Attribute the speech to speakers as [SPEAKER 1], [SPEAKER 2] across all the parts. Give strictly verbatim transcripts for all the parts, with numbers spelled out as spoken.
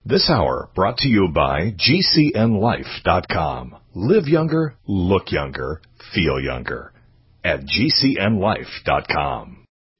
[SPEAKER 1] This hour brought to you by G C N life dot com. Live younger, look younger, feel younger. At G C N life dot com.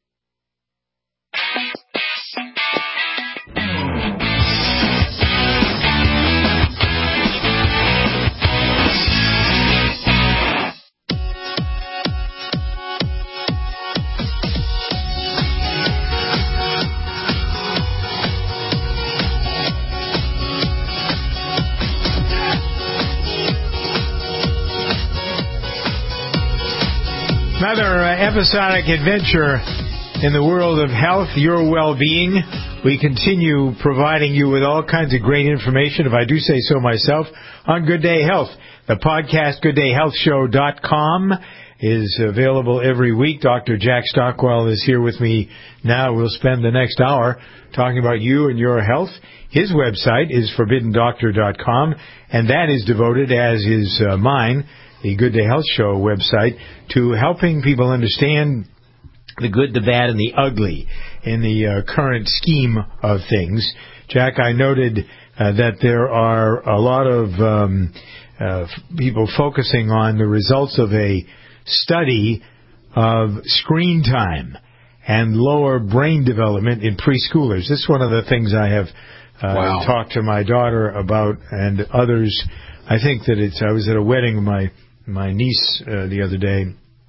[SPEAKER 2] Another uh, episodic adventure in the world of health, your well-being. We continue providing you with all kinds of great information, if I do say so myself, on Good Day Health. The podcast, good day health show dot com, is available every week. Doctor Jack Stockwell is here with me now. We'll spend the next hour talking about you and your health. His website is forbidden doctor dot com, and that is devoted, as is uh, mine, the Good Day Health Show website, to helping people understand the good, the bad, and the ugly in the uh, current scheme of things. Jack, I noted uh, that there are a lot of um, uh, people focusing on the results of a study of screen time and lower brain development in preschoolers. This is one of the things I have uh, wow. talked to my daughter about and others. I think that it's, I was at a wedding of my my niece uh, the other day,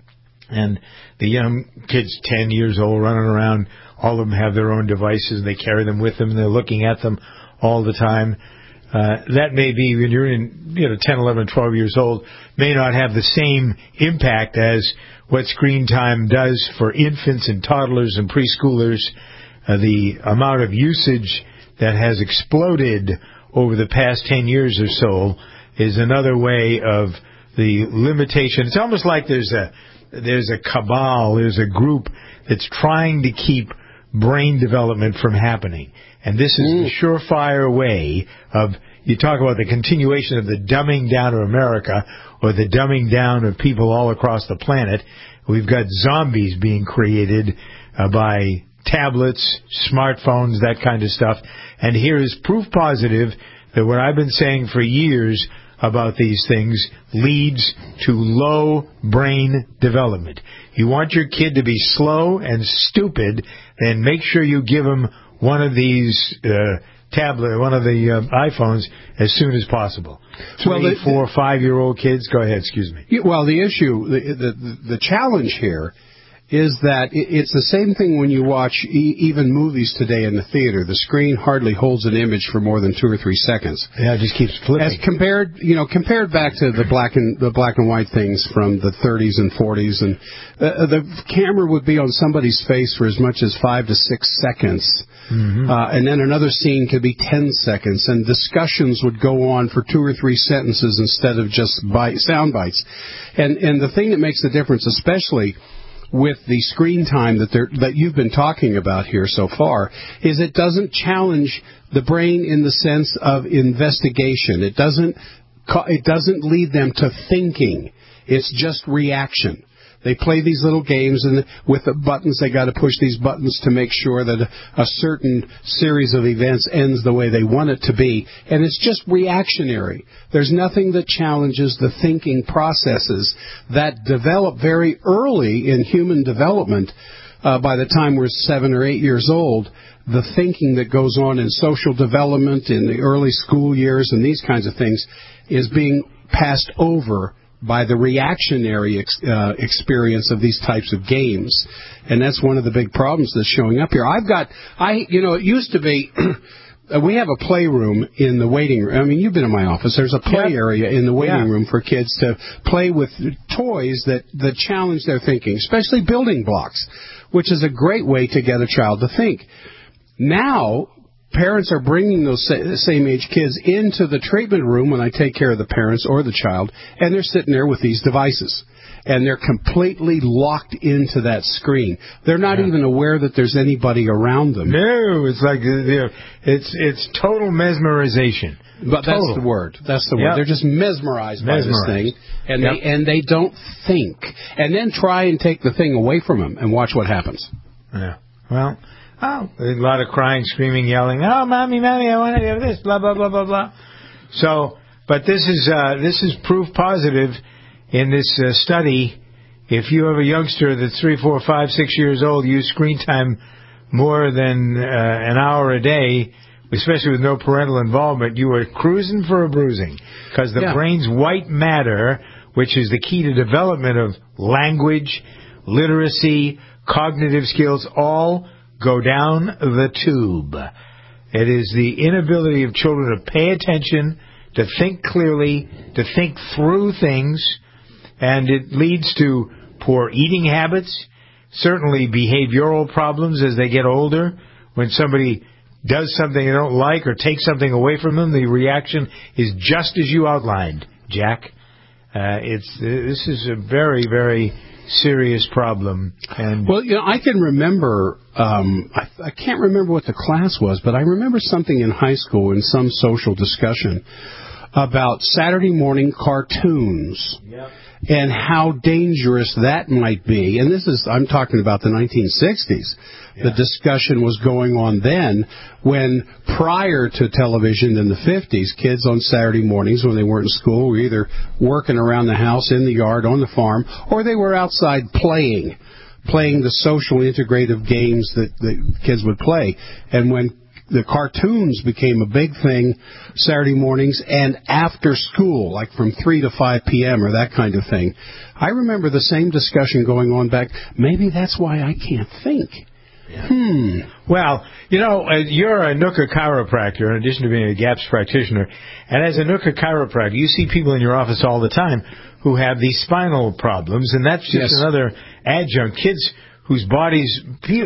[SPEAKER 2] and the young kids, ten years old, running around. All of them have their own devices. They carry them with them, and they're looking at them all the time. Uh, that may be, when you're in, you know, ten, eleven, twelve years old, may not have the same impact as what screen time does for infants and toddlers and preschoolers. Uh, the amount of usage that has exploded over the past ten years or so is another way of the limitation. It's almost like there's a there's a cabal, there's a group that's trying to keep brain development from happening. And this is mm. the surefire way of, you talk about the continuation of the dumbing down of America, or the dumbing down of people all across the planet. We've got zombies being created uh, by tablets, smartphones, that kind of stuff. And here is proof positive that what I've been saying for years about these things leads to low brain development. You want your kid to be slow and stupid, then make sure you give them one of these uh, tablet, one of the uh, iPhones as soon as possible. Three, well, the, four, five-year-old kids. Go ahead. Excuse me.
[SPEAKER 3] Well, the issue, the the, the challenge here is that it's the same thing when you watch e- even movies today in the theater. The screen hardly holds an image for more than two or three seconds.
[SPEAKER 2] Yeah, it just keeps flipping.
[SPEAKER 3] As compared, you know, compared back to the black and the black and white things from the thirties and forties, and uh, the camera would be on somebody's face for as much as five to six seconds, mm-hmm. uh, and then another scene could be ten seconds, and discussions would go on for two or three sentences instead of just bite, sound bites. And and the thing that makes the difference, especially with the screen time that that you've been talking about here so far, is it doesn't challenge the brain in the sense of investigation. It doesn't it doesn't lead them to thinking. It's just reaction. They play these little games, and with the buttons, they got to push these buttons to make sure that a, a certain series of events ends the way they want it to be. And it's just reactionary. There's nothing that challenges the thinking processes that develop very early in human development. Uh, by the time we're seven or eight years old, the thinking that goes on in social development, in the early school years, and these kinds of things, is being passed over by the reactionary ex- uh, experience of these types of games. And that's one of the big problems that's showing up here. I've got, I, you know, it used to be, we have a playroom in the waiting room. I mean, you've been in my office. There's a play yep. area in the waiting yeah. room for kids to play with toys that, that challenge their thinking, especially building blocks, which is a great way to get a child to think. Now, parents are bringing those same-age kids into the treatment room when I take care of the parents or the child, and they're sitting there with these devices. And they're completely locked into that screen. They're not yeah. even aware that there's anybody around them.
[SPEAKER 2] No, it's like it's it's total mesmerization.
[SPEAKER 3] But total. That's the word. That's the word. Yep. They're just mesmerized, mesmerized by this thing, and yep. they and they don't think. And then try and take the thing away from them and watch what happens.
[SPEAKER 2] Yeah. Well, Oh, a lot of crying, screaming, yelling. Oh, mommy, mommy, I want to have this. Blah blah blah blah blah. So, but this is uh, this is proof positive in this uh, study. If you have a youngster that's three, four, five, six years old, use screen time more than uh, an hour a day, especially with no parental involvement, you are cruising for a bruising, because the yeah. brain's white matter, which is the key to development of language, literacy, cognitive skills, all go down the tube. It is the inability of children to pay attention, to think clearly, to think through things, and it leads to poor eating habits, certainly behavioral problems as they get older. When somebody does something they don't like or takes something away from them, the reaction is just as you outlined, Jack. Uh, it's this is a very, very serious problem. And
[SPEAKER 3] well, you know, I can remember, um, I, I can't remember what the class was, but I remember something in high school in some social discussion about Saturday morning cartoons. Yep. And how dangerous that might be. And this is, I'm talking about the nineteen sixties. Yeah. The discussion was going on then when, prior to television in the fifties, kids on Saturday mornings when they weren't in school were either working around the house, in the yard, on the farm, or they were outside playing, playing the social integrative games that the kids would play. And when the cartoons became a big thing Saturday mornings and after school, like from three to five p.m. or that kind of thing. I remember the same discussion going on back. Maybe that's why I can't think. Yeah. Hmm.
[SPEAKER 2] Well, you know, uh, you're a Nooka chiropractor in addition to being a GAPS practitioner. And as a Nooka chiropractor, you see people in your office all the time who have these spinal problems. And that's just yes. another adjunct. Kids whose bodies,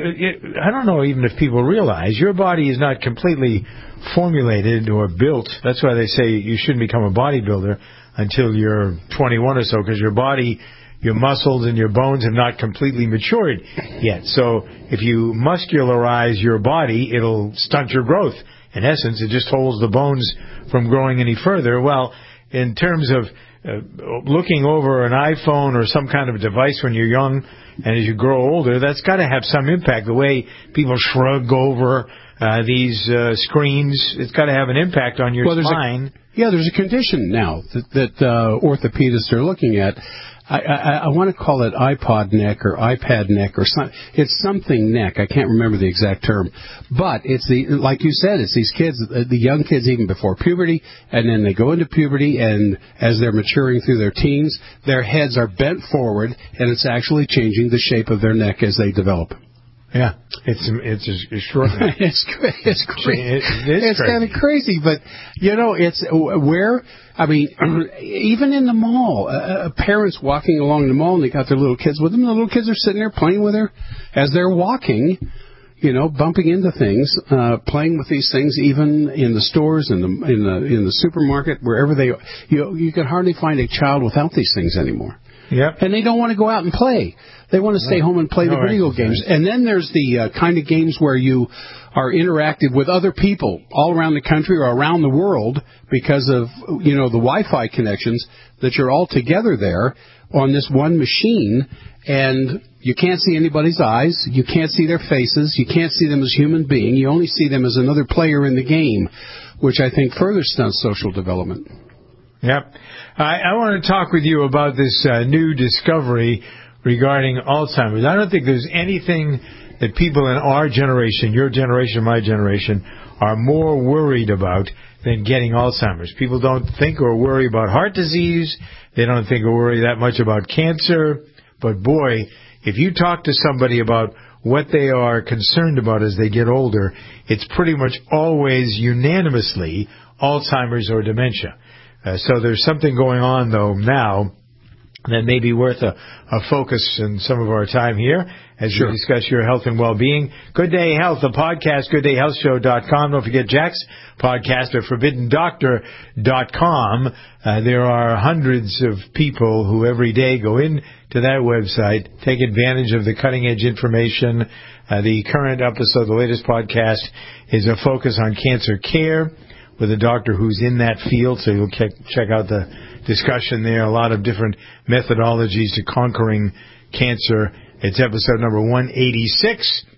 [SPEAKER 2] I don't know even if people realize, your body is not completely formulated or built. That's why they say you shouldn't become a bodybuilder until you're twenty-one or so, because your body, your muscles and your bones have not completely matured yet. So if you muscularize your body, it'll stunt your growth. In essence, it just holds the bones from growing any further. Well, in terms of Uh, looking over an iPhone or some kind of device when you're young, and as you grow older, that's got to have some impact. The way people shrug over uh, these uh, screens, it's got to have an impact on your
[SPEAKER 3] well,
[SPEAKER 2] spine.
[SPEAKER 3] A, yeah, there's a condition now that, that uh, orthopedists are looking at. I, I, I want to call it iPod neck or iPad neck or something. It's something neck. I can't remember the exact term. But it's the, like you said, it's these kids, the young kids even before puberty, and then they go into puberty, and as they're maturing through their teens, their heads are bent forward, and it's actually changing the shape of their neck as they develop.
[SPEAKER 2] Yeah, it's it's extraordinary.
[SPEAKER 3] it's it's crazy.
[SPEAKER 2] It, it is
[SPEAKER 3] it's kind of crazy, but you know, it's where I mean, even in the mall, uh, parents walking along the mall and they got their little kids with them. The little kids are sitting there playing with her as they're walking, you know, bumping into things, uh, playing with these things, even in the stores, in the in the in the supermarket, wherever they, you you can hardly find a child without these things anymore.
[SPEAKER 2] Yep.
[SPEAKER 3] And they don't want to go out and play. They want to stay home and play no, the video games. And then there's the uh, kind of games where you are interactive with other people all around the country or around the world because of, you know, the Wi-Fi connections, that you're all together there on this one machine, and you can't see anybody's eyes. You can't see their faces. You can't see them as human beings. You only see them as another player in the game, which I think further stunts social development.
[SPEAKER 2] Yep. I, I want to talk with you about this uh, new discovery regarding Alzheimer's. I don't think there's anything that people in our generation, your generation, my generation, are more worried about than getting Alzheimer's. People don't think or worry about heart disease. They don't think or worry that much about cancer. But boy, if you talk to somebody about what they are concerned about as they get older, it's pretty much always unanimously Alzheimer's or dementia. Uh, so there's something going on, though, now that may be worth a, a focus in some of our time here as sure. we discuss your health and well-being. Good Day Health, the podcast, good day health show dot com. Don't forget Jack's podcast at forbidden doctor dot com. Uh, there are hundreds of people who every day go in to that website, take advantage of the cutting-edge information. Uh, the current episode, the latest podcast, is a focus on cancer care with a doctor who's in that field, so you'll check out the discussion there. A lot of different methodologies to conquering cancer. It's episode number one eighty-six.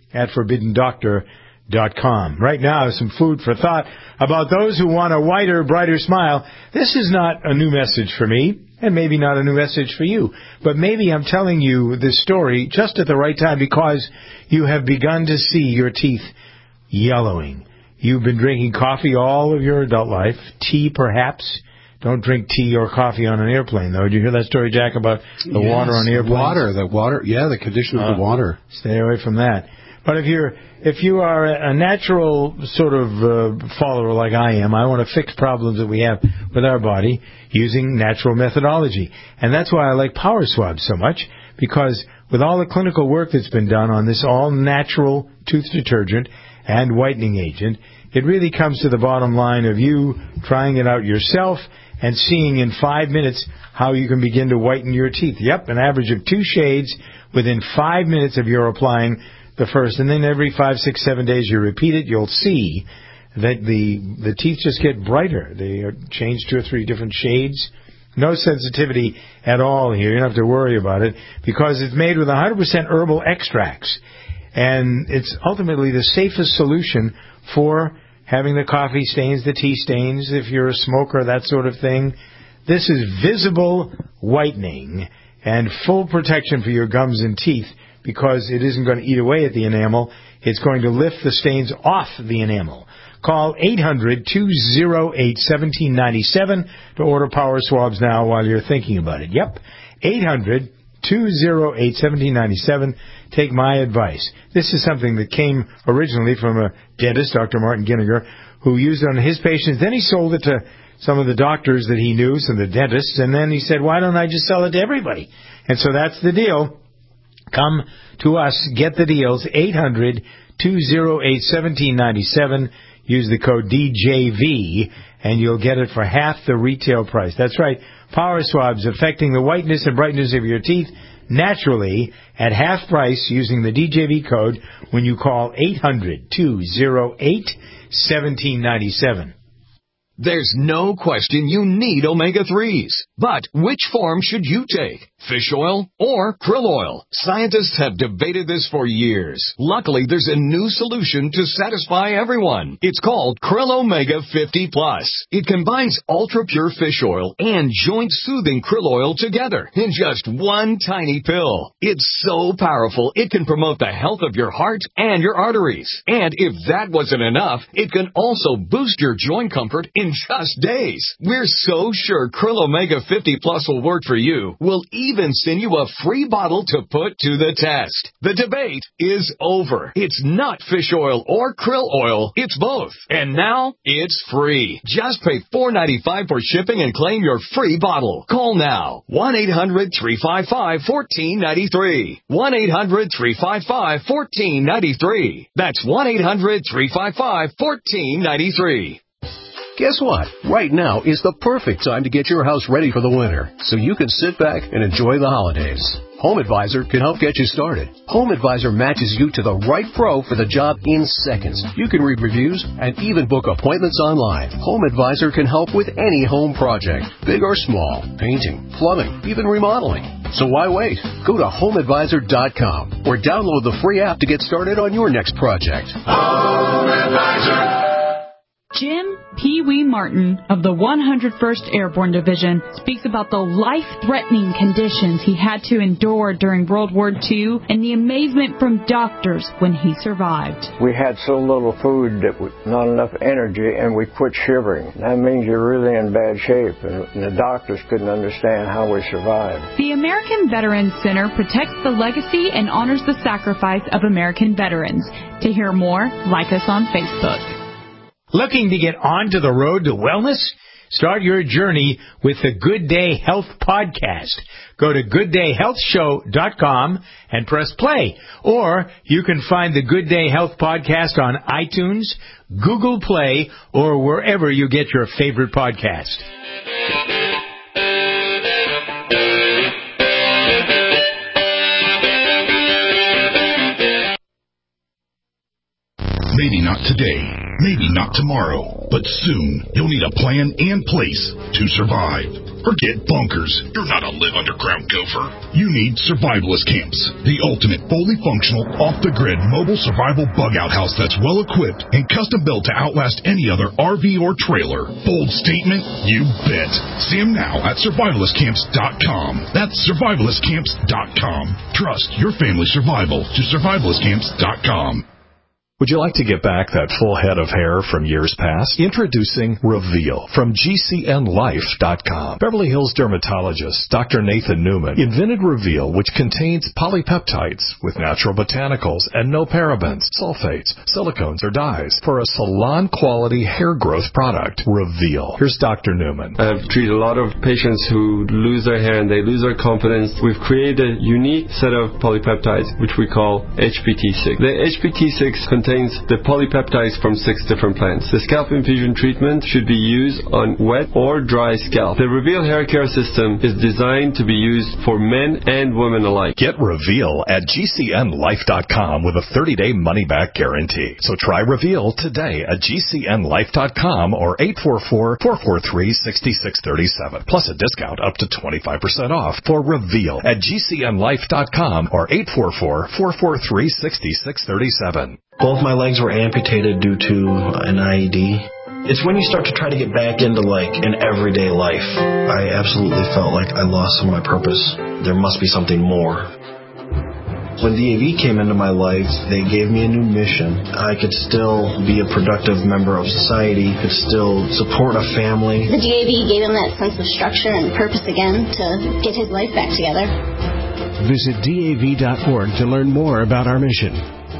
[SPEAKER 2] at forbidden doctor dot com. Right now, some food for thought about those who want a whiter, brighter smile. This is not a new message for me, and maybe not a new message for you, but maybe I'm telling you this story just at the right time because you have begun to see your teeth yellowing. You've been drinking coffee all of your adult life, tea perhaps. Don't drink tea or coffee on an airplane, though. Did you hear that story, Jack, about the yes, water on airplanes?
[SPEAKER 3] Water, the water, yeah, the condition of uh, the water.
[SPEAKER 2] Stay away from that. But if you're if you are a natural sort of uh, follower like I am, I want to fix problems that we have with our body using natural methodology. And that's why I like Power Swab so much, because with all the clinical work that's been done on this all-natural tooth detergent and whitening agent, it really comes to the bottom line of you trying it out yourself and seeing in five minutes how you can begin to whiten your teeth. Yep, an average of two shades within five minutes of your applying the first, and then every five, six, seven days you repeat it, you'll see that the the teeth just get brighter. They are changed two or three different shades. No sensitivity at all here. You don't have to worry about it because it's made with one hundred percent herbal extracts, and it's ultimately the safest solution for having the coffee stains, the tea stains, if you're a smoker, that sort of thing. This is visible whitening and full protection for your gums and teeth, because it isn't going to eat away at the enamel. It's going to lift the stains off the enamel. Call eight hundred, two oh eight, one seven nine seven to order Power Swabs now while you're thinking about it. Yep, eight hundred, two oh eight, one seven nine seven. Take my advice. This is something that came originally from a dentist, Doctor Martin Ginniger, who used it on his patients. Then he sold it to some of the doctors that he knew, some of the dentists, and then he said, why don't I just sell it to everybody? And so that's the deal. Come to us, get the deals, eight hundred, two oh eight, one seven nine seven. Use the code D J V, and you'll get it for half the retail price. That's right, Power Swabs affecting the whiteness and brightness of your teeth naturally at half price using the D J V code when you call eight hundred, two oh eight, one seven nine seven.
[SPEAKER 4] There's no question you need omega threes. But which form should you take? Fish oil or krill oil? Scientists have debated this for years. Luckily, there's a new solution to satisfy everyone. It's called Krill Omega fifty plus. It combines ultra-pure fish oil and joint-soothing krill oil together in just one tiny pill. It's so powerful, it can promote the health of your heart and your arteries. And if that wasn't enough, it can also boost your joint comfort in just days. We're so sure Krill Omega fifty plus will work for you. We'll even send you a free bottle to put to the test. The debate is over. It's not fish oil or krill oil. It's both. And now it's free. Just pay four dollars and ninety-five cents for shipping and claim your free bottle. Call now. one eight hundred, three five five, one four nine three. one eight hundred, three five five, one four nine three. That's one eight hundred, three five five, one four nine three.
[SPEAKER 5] Guess what? Right now is the perfect time to get your house ready for the winter, so you can sit back and enjoy the holidays. Home Advisor can help get you started. Home Advisor matches you to the right pro for the job in seconds. You can read reviews and even book appointments online. Home Advisor can help with any home project, big or small, painting, plumbing, even remodeling. So why wait? Go to home advisor dot com or download the free app to get started on your next project.
[SPEAKER 6] Home Advisor.
[SPEAKER 7] Jim Pee Wee Martin of the one hundred first Airborne Division speaks about the life-threatening conditions he had to endure during World War Two and the amazement from doctors when he survived.
[SPEAKER 8] We had so little food that was not enough energy, and we quit shivering. That means you're really in bad shape, and the doctors couldn't understand how we survived.
[SPEAKER 7] The American Veterans Center protects the legacy and honors the sacrifice of American veterans. To hear more, like us on Facebook.
[SPEAKER 2] Looking to get onto the road to wellness? Start your journey with the Good Day Health Podcast. Go to good day health show dot com and press play. Or you can find the Good Day Health Podcast on iTunes, Google Play, or wherever you get your favorite podcast.
[SPEAKER 1] Maybe not today, maybe not tomorrow, but soon you'll need a plan and place to survive.
[SPEAKER 9] Forget bunkers. You're not a live underground gopher. You need survivalist camps, the ultimate fully functional, off-the-grid mobile survival bug-out house that's well-equipped and custom-built to outlast any other R V or trailer. Bold statement? You bet. See them now at survivalist camps dot com. That's survivalist camps dot com. Trust your family's survival to survivalist camps dot com.
[SPEAKER 1] Would you like to get back that full head of hair from years past? Introducing Reveal from G C N life dot com. Beverly Hills dermatologist Doctor Nathan Newman invented Reveal, which contains polypeptides with natural botanicals and no parabens, sulfates, silicones, or dyes for a salon-quality hair growth product. Reveal. Here's Doctor Newman.
[SPEAKER 10] I've treated a lot of patients who lose their hair and they lose their confidence. We've created a unique set of polypeptides, which we call H P T six. The H P T six contains contains the polypeptides from six different plants. The scalp infusion treatment should be used on wet or dry scalp. The Reveal hair care system is designed to be used for men and women alike.
[SPEAKER 1] Get Reveal at G C N life dot com with a thirty-day money-back guarantee. So try Reveal today at G C N life dot com or eight four four, four four three, six six three seven. Plus a discount up to twenty-five percent off for Reveal at G C N life dot com or eight four four, four four three, six six three seven.
[SPEAKER 11] Both my legs were amputated due to an I E D. It's when you start to try to get back into, like, an everyday life. I absolutely felt like I lost some of my purpose. There must be something more. When D A V came into my life, they gave me a new mission. I could still be a productive member of society, could still support a family.
[SPEAKER 12] The D A V gave him that sense of structure and purpose again to get his life back together.
[SPEAKER 13] Visit D A V dot org to learn more about our mission.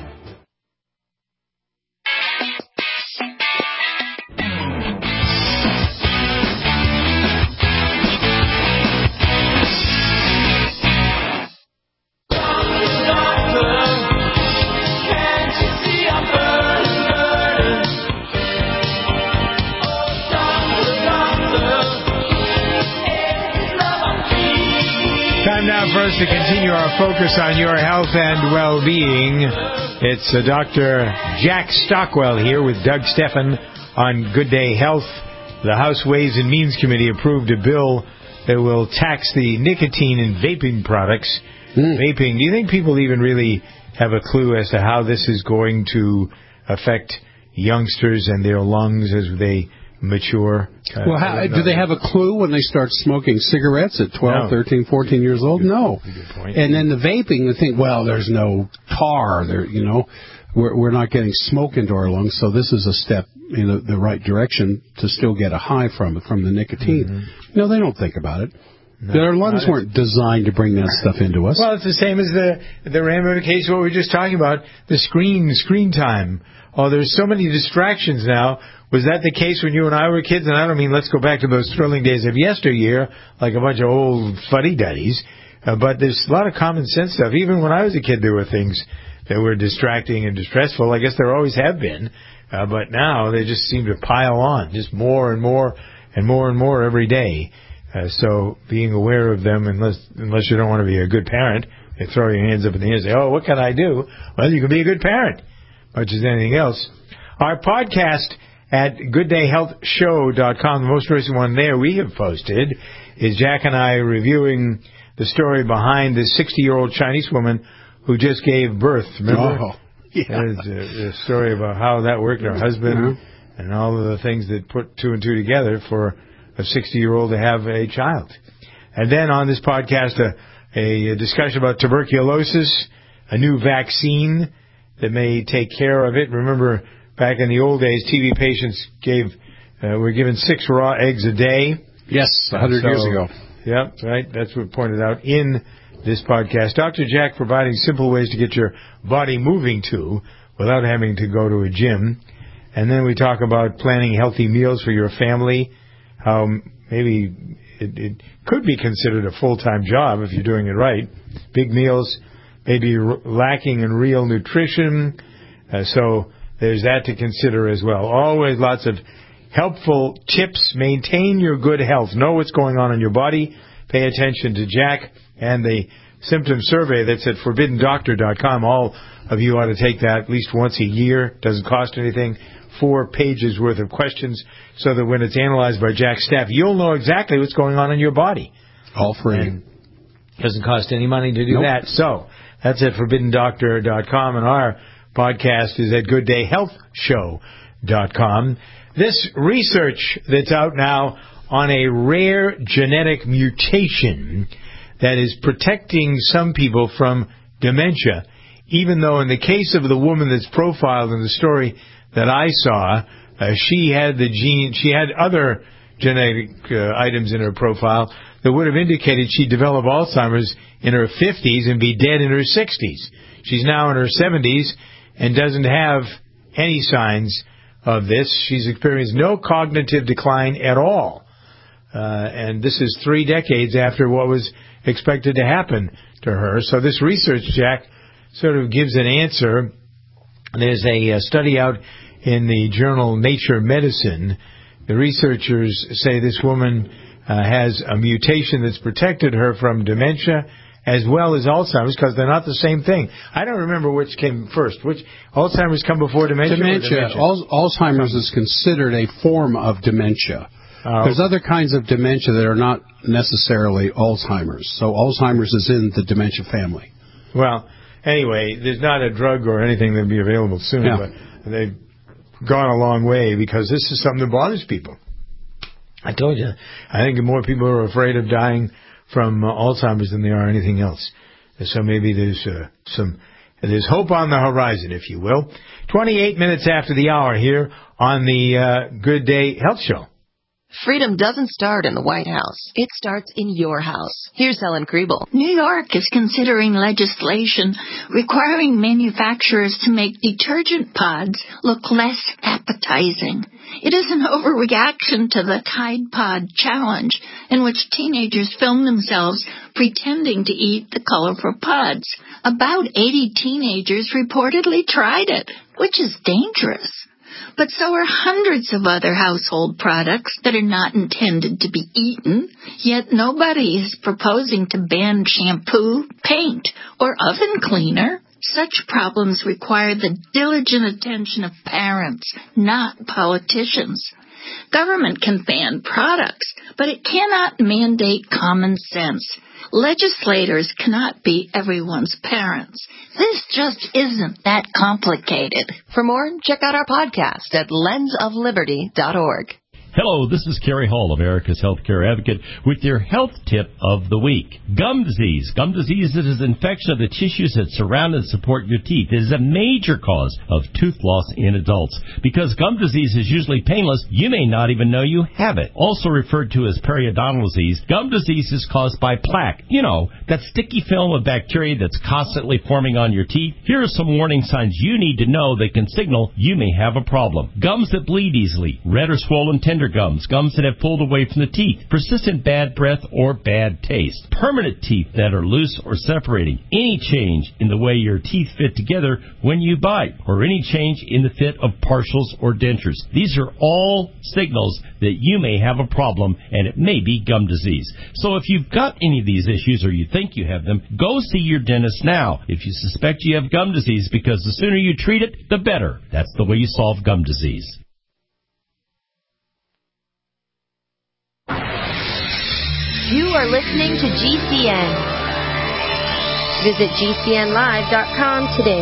[SPEAKER 2] For us to continue our focus on your health and well-being, it's uh, Doctor Jack Stockwell here with Doug Steffen on Good Day Health. The House Ways and Means Committee approved a bill that will tax the nicotine in vaping products. Mm. Vaping, do you think people even really have a clue as to how this is going to affect youngsters and their lungs as they mature? Uh,
[SPEAKER 3] well, how, do they have a clue when they start smoking cigarettes at twelve, no. thirteen, fourteen years old? No. And then the vaping, they think, well, there's no tar. There, you know, we're, we're not getting smoke into our lungs, so this is a step in the, the right direction to still get a high from it, from the nicotine. Mm-hmm. No, they don't think about it. No, Their lungs weren't designed to bring that stuff into us.
[SPEAKER 2] Well, it's the same as the the ramification of what we were just talking about, the screen, screen time. Oh, there's so many distractions now. Was that the case when you and I were kids? And I don't mean let's go back to those thrilling days of yesteryear, like a bunch of old fuddy-duddies. Uh, but there's a lot of common sense stuff. Even when I was a kid, there were things that were distracting and distressful. I guess there always have been. Uh, but now they just seem to pile on, just more and more and more and more every day. Uh, so being aware of them, unless unless you don't want to be a good parent, you throw your hands up in the air and say, oh, what can I do? Well, you can be a good parent, much as anything else. Our podcast at good day health show dot com, the most recent one there we have posted, is Jack and I reviewing the story behind this sixty-year-old Chinese woman who just gave birth. Remember?
[SPEAKER 3] Oh, yeah.
[SPEAKER 2] There's a, a story about how that worked, her husband, mm-hmm. and all of the things that put two and two together for a sixty-year-old to have a child. And then on this podcast, a, a discussion about tuberculosis, a new vaccine that may take care of it. Remember, back in the old days, T B patients gave uh, were given six raw eggs a day.
[SPEAKER 3] Yes, a hundred
[SPEAKER 2] so,
[SPEAKER 3] years ago.
[SPEAKER 2] Yep, right. That's what pointed out in this podcast. Doctor Jack providing simple ways to get your body moving to without having to go to a gym. And then we talk about planning healthy meals for your family. How maybe it, it could be considered a full-time job if you're doing it right. Big meals may be r- lacking in real nutrition. Uh, so there's that to consider as well. Always lots of helpful tips. Maintain your good health. Know what's going on in your body. Pay attention to Jack and the symptom survey that's at forbidden doctor dot com. All of you ought to take that at least once a year. Doesn't cost anything. four pages worth of questions so that when it's analyzed by Jack's staff, you'll know exactly what's going on in your body.
[SPEAKER 3] All free.
[SPEAKER 2] And it doesn't cost any money to do
[SPEAKER 3] nope.
[SPEAKER 2] that. So that's at forbidden doctor dot com, and our podcast is at good day health show dot com. This research that's out now on a rare genetic mutation that is protecting some people from dementia, even though in the case of the woman that's profiled in the story that I saw, uh, she had the gene, she had other genetic uh, items in her profile that would have indicated she'd develop Alzheimer's in her fifties and be dead in her sixties. She's now in her seventies and doesn't have any signs of this. She's experienced no cognitive decline at all. Uh, and this is three decades after what was expected to happen to her. So this research, Jack, sort of gives an answer. There's a, a study out in the journal Nature Medicine. The researchers say this woman uh, has a mutation that's protected her from dementia as well as Alzheimer's, because they're not the same thing. I don't remember which came first. Which Alzheimer's come before dementia?
[SPEAKER 3] Dementia.
[SPEAKER 2] dementia?
[SPEAKER 3] Al- Alzheimer's is considered a form of dementia.
[SPEAKER 2] Oh.
[SPEAKER 3] There's other kinds of dementia that are not necessarily Alzheimer's. So Alzheimer's is in the dementia family.
[SPEAKER 2] Well, anyway, there's not a drug or anything that will be available soon,
[SPEAKER 3] yeah.
[SPEAKER 2] but they've gone a long way because this is something that bothers people. I told you, I think more people are afraid of dying from uh, Alzheimer's than they are anything else. So maybe there's uh, some there's hope on the horizon, if you will. twenty-eight minutes after the hour here on the uh, Good Day Health Show.
[SPEAKER 14] Freedom doesn't start in the White House. It starts in your house. Here's Helen Kriebel.
[SPEAKER 15] New York is considering legislation requiring manufacturers to make detergent pods look less appetizing. It is an overreaction to the Tide Pod Challenge, in which teenagers film themselves pretending to eat the colorful pods. About eighty teenagers reportedly tried it, which is dangerous. But so are hundreds of other household products that are not intended to be eaten, yet nobody is proposing to ban shampoo, paint, or oven cleaner. Such problems require the diligent attention of parents, not politicians. Government can ban products, but it cannot mandate common sense. Legislators cannot be everyone's parents. This just isn't that complicated.
[SPEAKER 14] For more, check out our podcast at lens of liberty dot org.
[SPEAKER 16] Hello, this is Kerry Hall, America's Healthcare Advocate, with your health tip of the week. Gum disease. Gum disease is an infection of the tissues that surround and support your teeth. It is a major cause of tooth loss in adults. Because gum disease is usually painless, you may not even know you have it. Also referred to as periodontal disease, gum disease is caused by plaque. You know, that sticky film of bacteria that's constantly forming on your teeth. Here are some warning signs you need to know that can signal you may have a problem. Gums that bleed easily, red or swollen tender gums, gums that have pulled away from the teeth, persistent bad breath or bad taste, permanent teeth that are loose or separating, any change in the way your teeth fit together when you bite, or any change in the fit of partials or dentures. These are all signals that you may have a problem, and it may be gum disease. So if you've got any of these issues or you think you have them, go see your dentist now if you suspect you have gum disease, because the sooner you treat it, the better. That's the way you solve gum disease.
[SPEAKER 14] You are listening to G C N. Visit G C N live dot com today.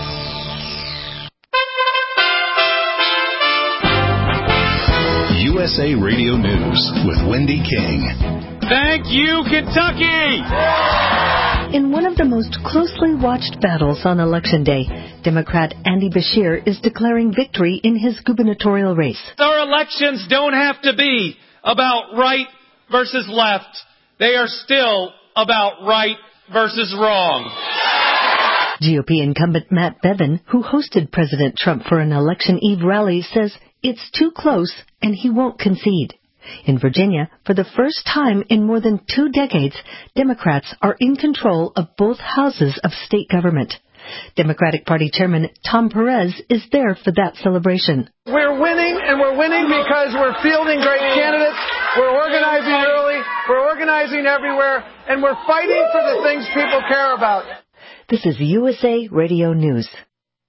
[SPEAKER 1] U S A Radio News with Wendy King.
[SPEAKER 17] Thank you, Kentucky!
[SPEAKER 18] In one of the most closely watched battles on Election Day, Democrat Andy Beshear is declaring victory in his gubernatorial race.
[SPEAKER 17] Our elections don't have to be about right versus left. They are still about right versus wrong.
[SPEAKER 18] G O P incumbent Matt Bevin, who hosted President Trump for an election eve rally, says it's too close and he won't concede. In Virginia, for the first time in more than two decades, Democrats are in control of both houses of state government. Democratic Party Chairman Tom Perez is there for that celebration.
[SPEAKER 19] We're winning, and we're winning because we're fielding great candidates. We're organizing early. We're organizing everywhere. And we're fighting for the things people care about.
[SPEAKER 18] This is U S A Radio News.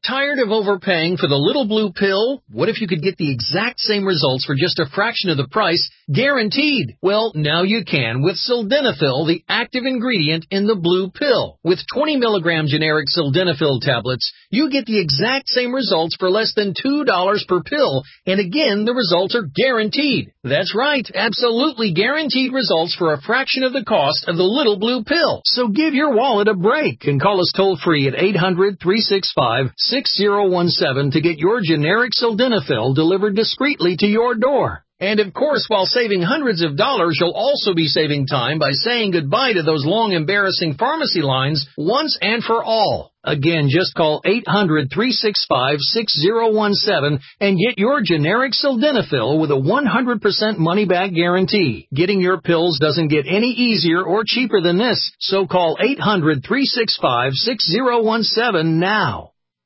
[SPEAKER 20] Tired of overpaying for the little blue pill? What if you could get the exact same results for just a fraction of the price, guaranteed? Well, now you can with Sildenafil, the active ingredient in the blue pill. With twenty milligram generic Sildenafil tablets, you get the exact same results for less than two dollars per pill, and again, the results are guaranteed. That's right, absolutely guaranteed results for a fraction of the cost of the little blue pill. So give your wallet a break and call us toll-free at eight hundred, three six five, six zero one seven to get your generic Sildenafil delivered discreetly to your door. And of course, while saving hundreds of dollars, you'll also be saving time by saying goodbye to those long, embarrassing pharmacy lines once and for all. Again, just call eight hundred, three six five, six zero one seven and get your generic Sildenafil with a one hundred percent money-back guarantee. Getting your pills doesn't get any easier or cheaper than this, so call eight hundred, three six five, six zero one seven now.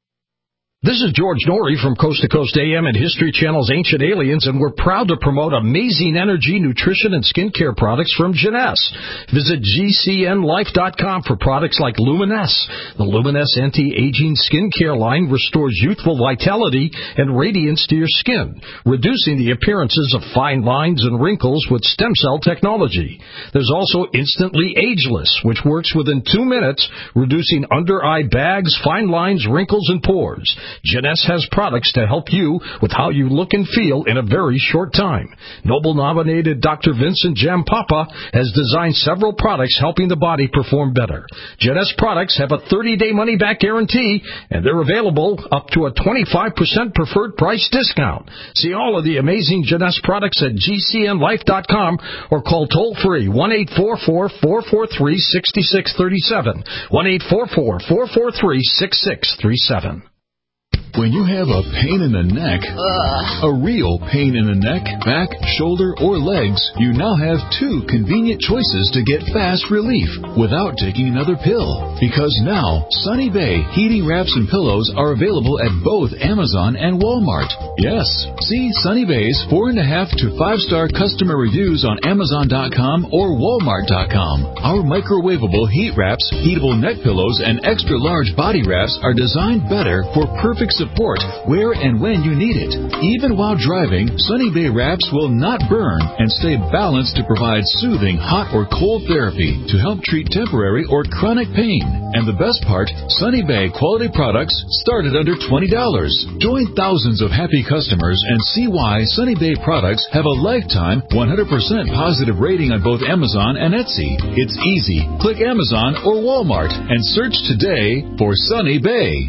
[SPEAKER 21] This is George Norrie from Coast to Coast A M and History Channel's Ancient Aliens, and we're proud to promote amazing energy, nutrition, and skincare products from Jeunesse. Visit G C N life dot com for products like Luminesse. The Luminesse anti-aging skincare line restores youthful vitality and radiance to your skin, reducing the appearances of fine lines and wrinkles with stem cell technology. There's also Instantly Ageless, which works within two minutes, reducing under-eye bags, fine lines, wrinkles, and pores. Jeunesse has products to help you with how you look and feel in a very short time. Nobel-nominated Doctor Vincent Jampapa has designed several products helping the body perform better. Jeunesse products have a thirty-day money-back guarantee, and they're available up to a twenty-five percent preferred price discount. See all of the amazing Jeunesse products at G C N life dot com or call toll-free one eight four four, four four three, six six three seven, one eight four four, four four three, six six three seven.
[SPEAKER 22] When you have a pain in the neck, Ugh. a real pain in the neck, back, shoulder, or legs, you now have two convenient choices to get fast relief without taking another pill. Because now, Sunny Bay heating wraps and pillows are available at both Amazon and Walmart. Yes, see Sunny Bay's four and a half to five star customer reviews on Amazon dot com or Walmart dot com. Our microwavable heat wraps, heatable neck pillows, and extra large body wraps are designed better for perfect support Support where and when you need it. Even while driving, Sunny Bay wraps will not burn and stay balanced to provide soothing hot or cold therapy to help treat temporary or chronic pain. And the best part, Sunny Bay quality products start at under twenty dollars. Join thousands of happy customers and see why Sunny Bay products have a lifetime one hundred percent positive rating on both Amazon and Etsy. It's easy. Click Amazon or Walmart and search today for Sunny Bay.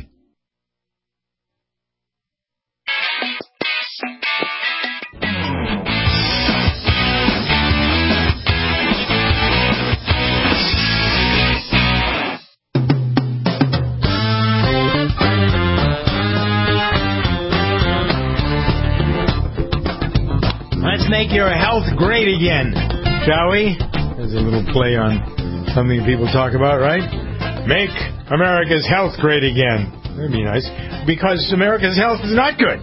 [SPEAKER 2] Make your health great again, shall we? There's a little play on something people talk about, right? Make America's health great again. That'd be nice. Because America's health is not good.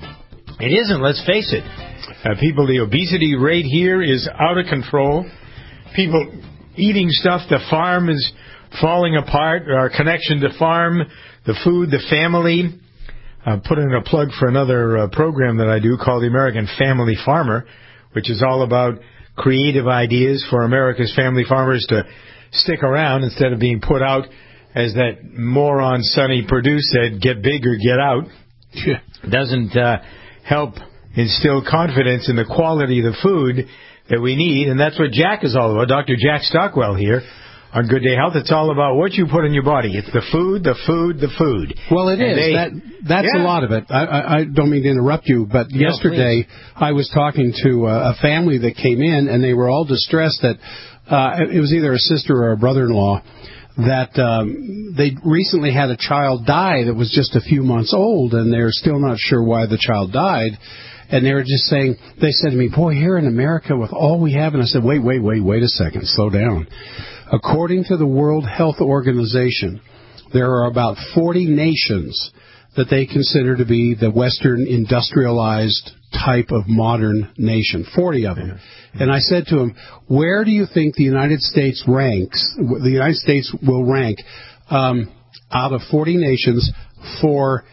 [SPEAKER 2] It isn't, let's face it. Uh, people, the obesity rate here is out of control. People eating stuff, the farm is falling apart. Our connection to farm, the food, the family. Uh, put in a plug for another uh, program that I do called the American Family Farmer, which is all about creative ideas for America's family farmers to stick around instead of being put out, as that moron Sonny Perdue said, get big or get out. Yeah. Doesn't uh, help instill confidence in the quality of the food that we need, and that's what Jack is all about. Doctor Jack Stockwell here on Good Day Health. It's all about what you put in your body. It's the food, the food, the food.
[SPEAKER 3] Well, it
[SPEAKER 2] and
[SPEAKER 3] is.
[SPEAKER 2] They,
[SPEAKER 3] that That's yeah. a lot of it. I, I, I don't mean to interrupt you, but no, yesterday please. I was talking to a, a family that came in, and they were all distressed that uh, it was either a sister or a brother-in-law, that um, they recently had a child die that was just a few months old, and they're still not sure why the child died. And they were just saying, they said to me, boy, here in America with all we have, and I said, wait, wait, wait, wait a second, slow down. According to the World Health Organization, there are about forty nations that they consider to be the Western industrialized type of modern nation, forty of them. And I said to him, where do you think the United States ranks, the United States will rank um, out of forty nations, for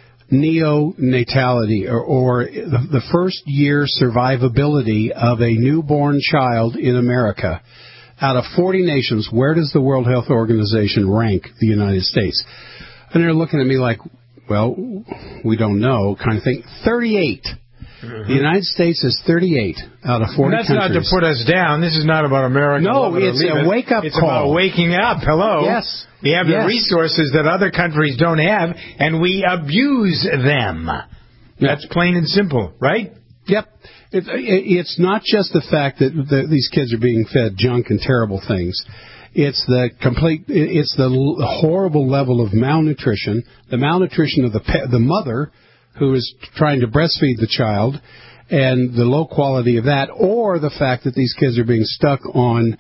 [SPEAKER 3] neonatality, or, or the, the first year survivability of a newborn child in America, out of forty nations, where does the World Health Organization rank the United States? And they're looking at me like, well, we don't know, kind of thing. thirty-eight. Mm-hmm. The United States is thirty-eight out of forty
[SPEAKER 2] That's
[SPEAKER 3] countries.
[SPEAKER 2] That's not to put us down. This is not about America.
[SPEAKER 3] No, it's a wake-up call.
[SPEAKER 2] It's about waking up. Hello.
[SPEAKER 3] Yes.
[SPEAKER 2] We have
[SPEAKER 3] yes.
[SPEAKER 2] the resources that other countries don't have, and we abuse them. That's plain and simple, right?
[SPEAKER 3] Yep. It, it, it's not just the fact that the, these kids are being fed junk and terrible things. It's the complete. It's the horrible level of malnutrition, the malnutrition of the pe- the mother who is trying to breastfeed the child, and the low quality of that, or the fact that these kids are being stuck on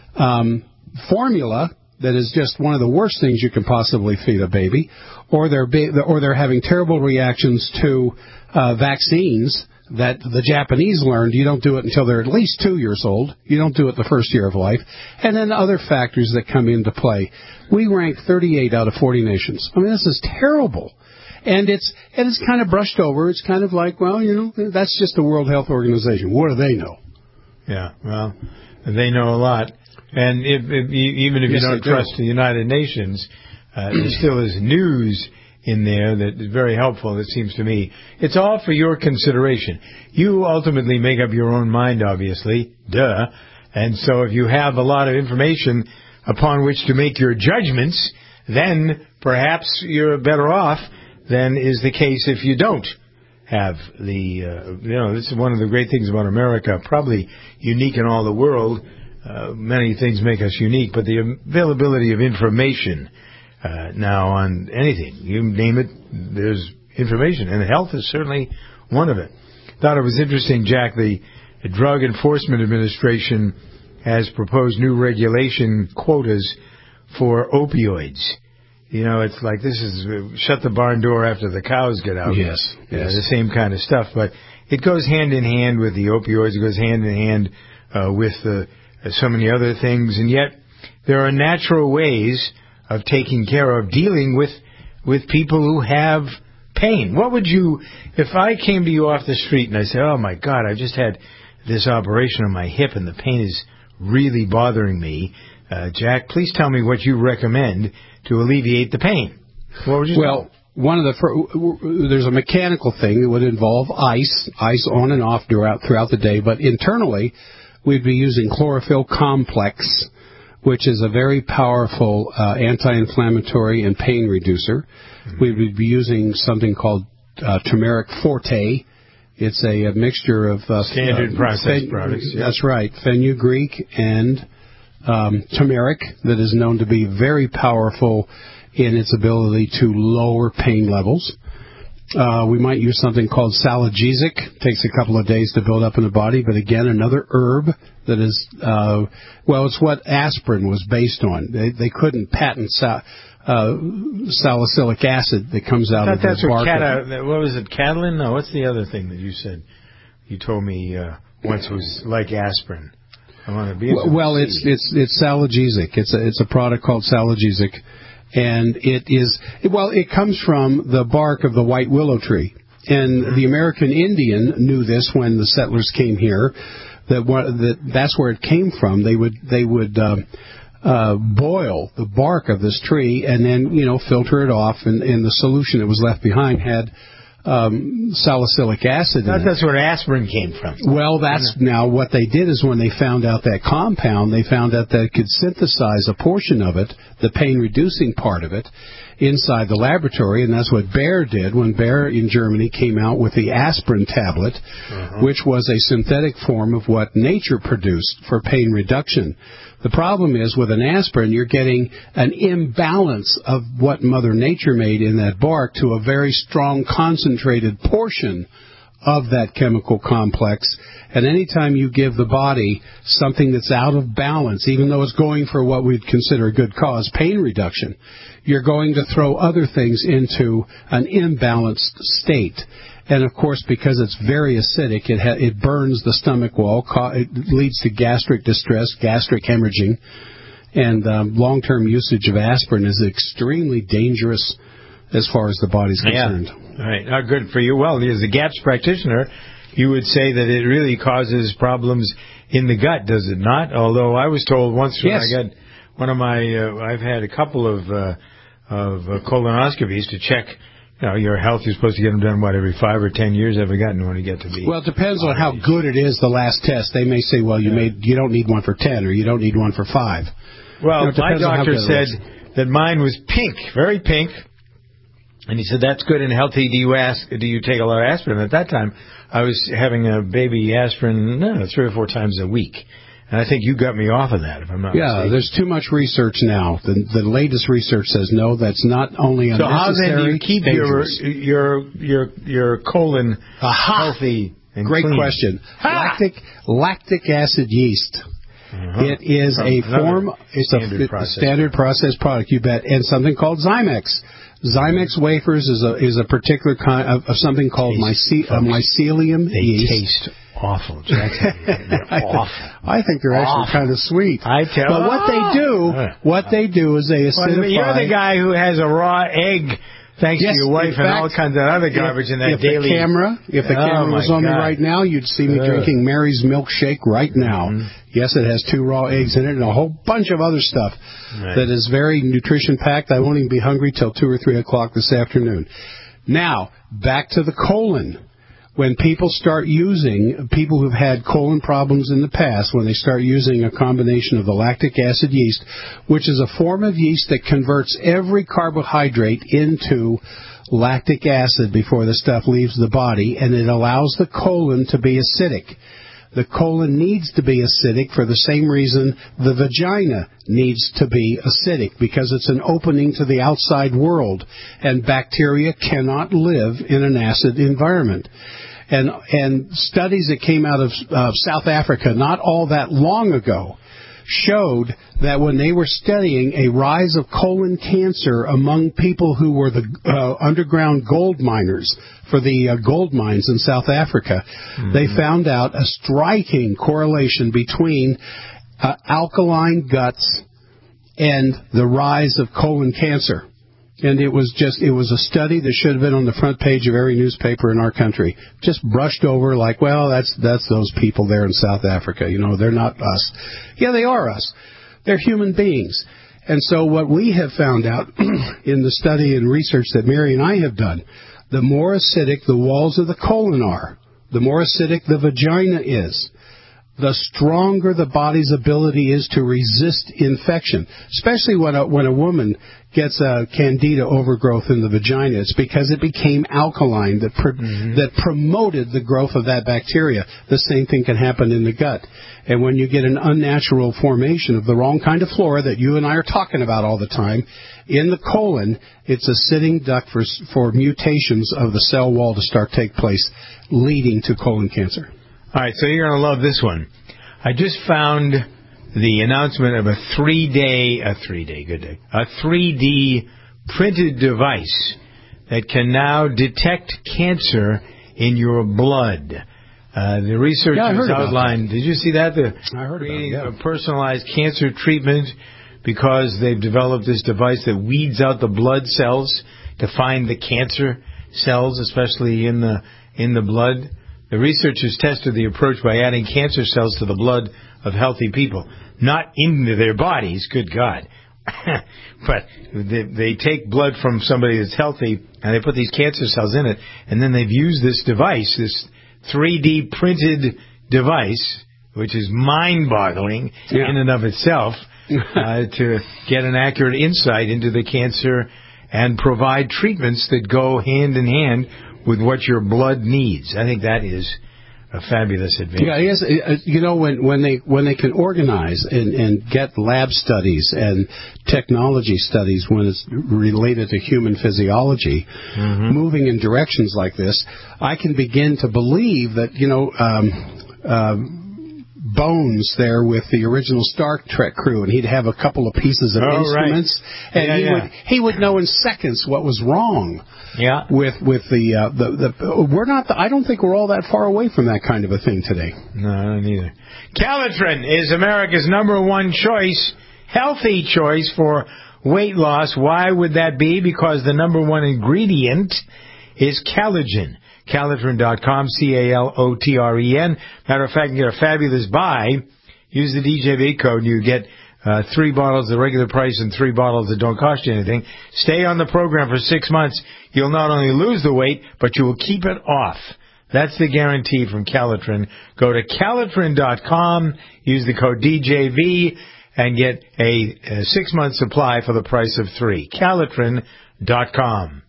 [SPEAKER 3] um, formula that is just one of the worst things you can possibly feed a baby, or they're be- or they're having terrible reactions to uh, vaccines that the Japanese learned. You don't do it until they're at least two years old. You don't do it the first year of life. And then other factors that come into play. We rank thirty-eight out of forty nations. I mean, this is terrible. And it's and it's kind of brushed over. It's kind of like, well, you know, that's just the World Health Organization. What do they know?
[SPEAKER 2] Yeah, well, they know a lot. And if, if even if
[SPEAKER 3] yes,
[SPEAKER 2] you don't trust do. the United Nations, uh, there still is news in there that is very helpful, it seems to me. It's all for your consideration. You ultimately make up your own mind, obviously. Duh. And so if you have a lot of information upon which to make your judgments, then perhaps you're better off than is the case if you don't have the, uh, you know, this is one of the great things about America, probably unique in all the world. Uh, many things make us unique, but the availability of information uh, now on anything, you name it, there's information, and health is certainly one of it. Thought it was interesting, Jack, the, the Drug Enforcement Administration has proposed new regulation quotas for opioids. You know, it's like this is uh, shut the barn door after the cows get out.
[SPEAKER 3] Yes, yes.
[SPEAKER 2] Uh, the same kind of stuff. But it goes hand in hand with the opioids. It goes hand in hand uh, with uh, so many other things. And yet there are natural ways of taking care of, dealing with, with people who have pain. What would you, if I came to you off the street and I said, oh, my God, I just had this operation on my hip and the pain is really bothering me. Uh, Jack, please tell me what you recommend to alleviate the pain. What would you
[SPEAKER 3] Well, one of the fir- there's a mechanical thing that would involve ice, ice on and off throughout throughout the day. But internally, we'd be using chlorophyll complex, which is a very powerful uh, anti-inflammatory and pain reducer. Mm-hmm. We would be using something called uh, turmeric forte. It's a, a mixture of uh,
[SPEAKER 2] standard
[SPEAKER 3] uh,
[SPEAKER 2] processed
[SPEAKER 3] fen-
[SPEAKER 2] products. Yeah.
[SPEAKER 3] That's right, fenugreek and Um, turmeric, that is known to be very powerful in its ability to lower pain levels. Uh, we might use something called salagesic. Takes a couple of days to build up in the body, but again, another herb that is, uh, well, it's what aspirin was based on. They, they couldn't patent sal- uh, salicylic acid that comes out
[SPEAKER 2] I
[SPEAKER 3] of
[SPEAKER 2] thought that's
[SPEAKER 3] the
[SPEAKER 2] what
[SPEAKER 3] bark.
[SPEAKER 2] cata- of, what was it, Catalin? No, what's the other thing that you said? You told me uh, once was like aspirin. I want to be
[SPEAKER 3] well, it's it's it's salagesic. It's a it's a product called salagesic, and it is well, it comes from the bark of the white willow tree. And mm-hmm. the American Indian knew this when the settlers came here. That one, that that's where it came from. They would they would uh, uh, boil the bark of this tree and then you know filter it off, and, and the solution that was left behind had Um, salicylic acid.
[SPEAKER 2] That's, that's where aspirin came from.
[SPEAKER 3] Well, that's now what they did is when they found out that compound, they found out that it could synthesize a portion of it, the pain-reducing part of it, inside the laboratory, and that's what Bayer did when Bayer in Germany came out with the aspirin tablet, uh-huh. which was a synthetic form of what nature produced for pain reduction. The problem is with an aspirin, you're getting an imbalance of what Mother Nature made in that bark to a very strong, concentrated portion of that chemical complex. And anytime you give the body something that's out of balance, even though it's going for what we'd consider a good cause, pain reduction, you're going to throw other things into an imbalanced state. And, of course, because it's very acidic, it ha- it burns the stomach wall. Ca- it leads to gastric distress, gastric hemorrhaging. And um, long-term usage of aspirin is extremely dangerous as far as the body's concerned.
[SPEAKER 2] Yeah. Right. Uh, good for you. Well, as a GAPS practitioner, you would say that it really causes problems in the gut, does it not? Although I was told once when
[SPEAKER 3] yes.
[SPEAKER 2] I got one of my, uh, I've had a couple of uh, of uh, colonoscopies to check. You know, your health, you're supposed to get them done, what, every five or ten years? I've gotten one to get to be.
[SPEAKER 3] Well, it depends on how good it is, the last test. They may say, well, you yeah. made, you don't need one for ten, or you don't need one for five.
[SPEAKER 2] Well,
[SPEAKER 3] you know,
[SPEAKER 2] my doctor said that mine was pink, very pink. And he said, that's good and healthy. Do you ask, do you take a lot of aspirin? At that time, I was having a baby aspirin, no, three or four times a week. And I think you got me off of that, if I'm not
[SPEAKER 3] yeah,
[SPEAKER 2] mistaken.
[SPEAKER 3] There's too much research now. The the latest research says no, that's not only unnecessary.
[SPEAKER 2] So how then do you keep your, your your your colon
[SPEAKER 3] Aha.
[SPEAKER 2] healthy and
[SPEAKER 3] Great
[SPEAKER 2] clean?
[SPEAKER 3] question. Lactic lactic acid yeast. Uh-huh. It is
[SPEAKER 2] From
[SPEAKER 3] a form. It's a
[SPEAKER 2] process
[SPEAKER 3] standard process product. You bet. And something called Zymex. Zymex wafers is a is a particular kind of, of something called myce, uh, mycelium
[SPEAKER 2] they
[SPEAKER 3] yeast.
[SPEAKER 2] They taste awful. They're awful.
[SPEAKER 3] I think they're actually
[SPEAKER 2] awful.
[SPEAKER 3] kind of sweet.
[SPEAKER 2] I tell.
[SPEAKER 3] But what they do, what they do is they acidify.
[SPEAKER 2] Well, you're the guy who has a raw egg. Thanks
[SPEAKER 3] yes,
[SPEAKER 2] to your wife
[SPEAKER 3] fact,
[SPEAKER 2] and all kinds of other garbage
[SPEAKER 3] if,
[SPEAKER 2] in that
[SPEAKER 3] if
[SPEAKER 2] daily.
[SPEAKER 3] The camera, if the
[SPEAKER 2] oh
[SPEAKER 3] camera was on
[SPEAKER 2] God.
[SPEAKER 3] me right now, you'd see me uh. drinking Mary's milkshake right now.
[SPEAKER 2] Mm-hmm.
[SPEAKER 3] Yes, it has two raw eggs in it and a whole bunch of other stuff
[SPEAKER 2] right.
[SPEAKER 3] that is very nutrition packed. I won't even be hungry till two or three o'clock this afternoon. Now, back to the colon. When people start using, people who've had colon problems in the past, when they start using a combination of the lactic acid yeast, which is a form of yeast that converts every carbohydrate into lactic acid before the stuff leaves the body, and it allows the colon to be acidic. The colon needs to be acidic for the same reason the vagina needs to be acidic, because it's an opening to the outside world, and bacteria cannot live in an acid environment. And, and studies that came out of uh, South Africa not all that long ago showed that when they were studying a rise of colon cancer among people who were the uh, underground gold miners for the uh, gold mines in South Africa, mm-hmm. they found out a striking correlation between uh, alkaline guts and the rise of colon cancer. And it was just, it was a study that should have been on the front page of every newspaper in our country. Just brushed over like, well, that's that's those people there in South Africa. You know, they're not us. Yeah, they are us. They're human beings. And so what we have found out in the study and research that Mary and I have done, the more acidic the walls of the colon are, the more acidic the vagina is, the stronger the body's ability is to resist infection, especially when a, when a woman gets a candida overgrowth in the vagina. It's because it became alkaline that pr- mm-hmm. that promoted the growth of that bacteria. The same thing can happen in the gut. And when you get an unnatural formation of the wrong kind of flora that you and I are talking about all the time, in the colon, it's a sitting duct for, for mutations of the cell wall to start take place, leading to colon cancer.
[SPEAKER 2] All right, so you're going to love this one. I just found the announcement of a three-day, a three-day, good day, a three D printed device that can now detect cancer in your blood. Uh, the researchers
[SPEAKER 3] yeah,
[SPEAKER 2] outlined, did you see that? The
[SPEAKER 3] I heard
[SPEAKER 2] creating
[SPEAKER 3] about it, yeah.
[SPEAKER 2] a personalized cancer treatment because they've developed this device that weeds out the blood cells to find the cancer cells, especially in the in the blood. The researchers tested the approach by adding cancer cells to the blood of healthy people. Not into their bodies, good God. But they, they take blood from somebody that's healthy, and they put these cancer cells in it, and then they've used this device, this three D printed device, which is mind-boggling yeah. in and of itself, uh, to get an accurate insight into the cancer and provide treatments that go hand in hand with what your blood needs. I think that is a fabulous advance.
[SPEAKER 3] Yeah, yes. You know, when when they when they can organize and, and get lab studies and technology studies when it's related to human physiology, mm-hmm. moving in directions like this, I can begin to believe that you know. Um, um, Bones there with the original Star Trek crew, and he'd have a couple of pieces of
[SPEAKER 2] oh,
[SPEAKER 3] instruments,
[SPEAKER 2] right.
[SPEAKER 3] and
[SPEAKER 2] yeah,
[SPEAKER 3] he
[SPEAKER 2] yeah.
[SPEAKER 3] would he would know in seconds what was wrong.
[SPEAKER 2] Yeah.
[SPEAKER 3] With with the uh, the the we're not the, I don't think we're all that far away from that kind of a thing today.
[SPEAKER 2] No, I don't either. Calitrin is America's number one choice, healthy choice for weight loss. Why would that be? Because the number one ingredient is collagen. Calotren dot com, C A L O T R E N. Matter of fact, you get a fabulous buy. Use the D J V code and you get uh, three bottles at the regular price and three bottles that don't cost you anything. Stay on the program for six months. You'll not only lose the weight, but you will keep it off. That's the guarantee from Calotren. Go to Calotren dot com, use the code D J V, and get a, a six-month supply for the price of three. Calotren dot com.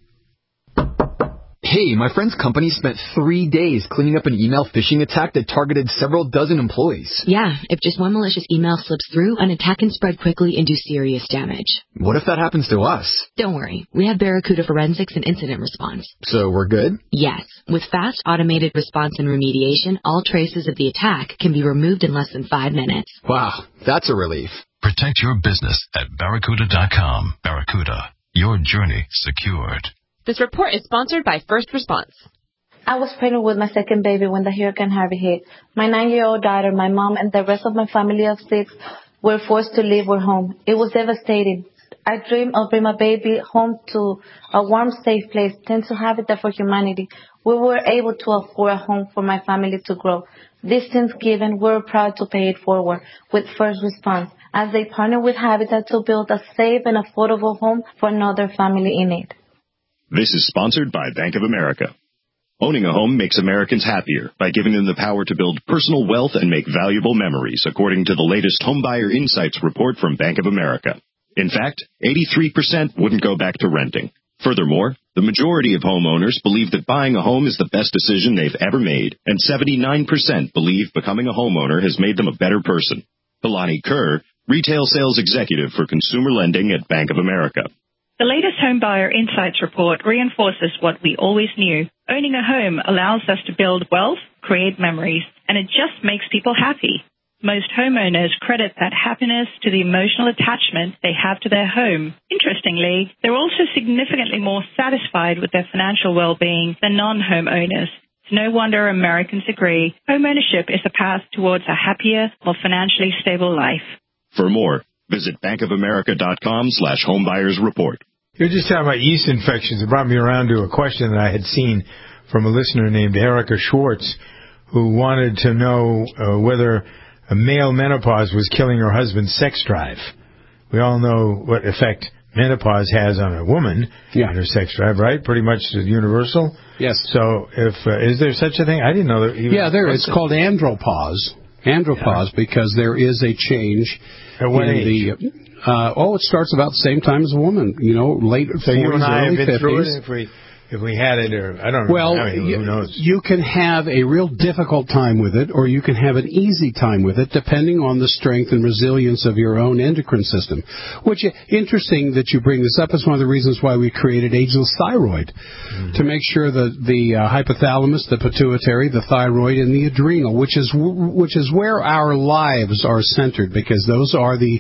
[SPEAKER 4] Hey, my friend's company spent three days cleaning up an email phishing attack that targeted several dozen employees.
[SPEAKER 5] Yeah, if just one malicious email slips through, an attack can spread quickly and do serious damage.
[SPEAKER 4] What if that happens to us?
[SPEAKER 5] Don't worry. We have Barracuda Forensics and Incident Response.
[SPEAKER 4] So we're good?
[SPEAKER 5] Yes. With fast automated response and remediation, all traces of the attack can be removed in less than five minutes.
[SPEAKER 4] Wow, that's a relief.
[SPEAKER 23] Protect your business at Barracuda dot com. Barracuda, your journey secured.
[SPEAKER 24] This report is sponsored by First Response.
[SPEAKER 25] I was pregnant with my second baby when the Hurricane Harvey hit. My nine-year-old daughter, my mom, and the rest of my family of six were forced to leave our home. It was devastating. I dreamed of bringing my baby home to a warm, safe place, tend to Habitat for Humanity. We were able to afford a home for my family to grow. This Thanksgiving, we're proud to pay it forward with First Response, as they partner with Habitat to build a safe and affordable home for another family in need.
[SPEAKER 26] This is sponsored by Bank of America. Owning a home makes Americans happier by giving them the power to build personal wealth and make valuable memories, according to the latest Homebuyer Insights report from Bank of America. In fact, eighty-three percent wouldn't go back to renting. Furthermore, the majority of homeowners believe that buying a home is the best decision they've ever made, and seventy-nine percent believe becoming a homeowner has made them a better person. Hilani Kerr, Retail Sales Executive for Consumer Lending at Bank of America.
[SPEAKER 27] The latest Homebuyer Insights report reinforces what we always knew. Owning a home allows us to build wealth, create memories, and it just makes people happy. Most homeowners credit that happiness to the emotional attachment they have to their home. Interestingly, they're also significantly more satisfied with their financial well-being than non-homeowners. It's no wonder Americans agree homeownership is a path towards a happier, more financially stable life.
[SPEAKER 26] For more, visit bankofamerica.com slash homebuyers report.
[SPEAKER 2] You're just talking about yeast infections. It brought me around to a question that I had seen from a listener named Erica Schwartz, who wanted to know uh, whether a male menopause was killing her husband's sex drive. We all know what effect menopause has on a woman yeah. and her sex drive, right? Pretty much universal.
[SPEAKER 3] Yes.
[SPEAKER 2] So, if uh, is there such a thing? I didn't know that. Even
[SPEAKER 3] yeah, there. It's called andropause. Andropause yeah. because there is a change
[SPEAKER 2] At what
[SPEAKER 3] in
[SPEAKER 2] age?
[SPEAKER 3] the. Uh, oh, it starts about the same time as a woman. You know, late
[SPEAKER 2] so
[SPEAKER 3] forties,
[SPEAKER 2] you and I
[SPEAKER 3] early
[SPEAKER 2] have been
[SPEAKER 3] fifties.
[SPEAKER 2] Through it if we if we had it, or I don't know.
[SPEAKER 3] Well,
[SPEAKER 2] I mean, who knows?
[SPEAKER 3] You can have a real difficult time with it, or you can have an easy time with it, depending on the strength and resilience of your own endocrine system. Which, interesting that you bring this up. Is one of the reasons why we created Ageless Thyroid, mm-hmm. to make sure that the uh, hypothalamus, the pituitary, the thyroid, and the adrenal, which is which is where our lives are centered, because those are the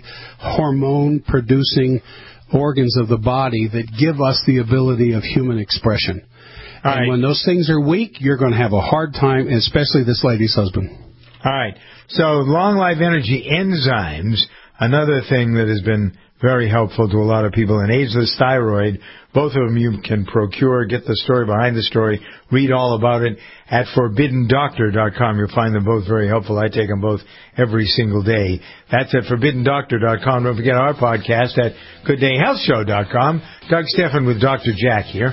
[SPEAKER 3] hormone-producing organs of the body that give us the ability of human expression.
[SPEAKER 2] All
[SPEAKER 3] and
[SPEAKER 2] right.
[SPEAKER 3] when those things are weak, you're going to have a hard time, especially this lady's husband.
[SPEAKER 2] All right. So long life energy enzymes, another thing that has been very helpful to a lot of people. And Ageless Thyroid, both of them you can procure. Get the story behind the story. Read all about it at forbidden doctor dot com. You'll find them both very helpful. I take them both every single day. That's at forbidden doctor dot com. Don't forget our podcast at good day health show dot com. Doug Steffen with Doctor Jack here.